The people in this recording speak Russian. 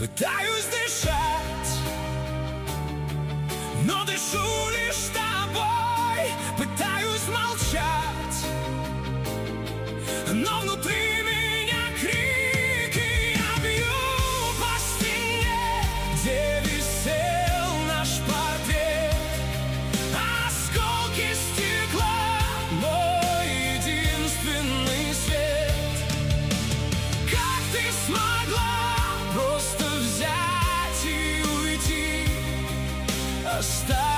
Пытаюсь дышать, но дышу лишь с тобой. Пытаюсь молчать, но внутри меня крики. Я бью по стене, где висел наш портрет. Осколки стекла, мой единственный свет. Как ты смогла просто взять и уйти, оставить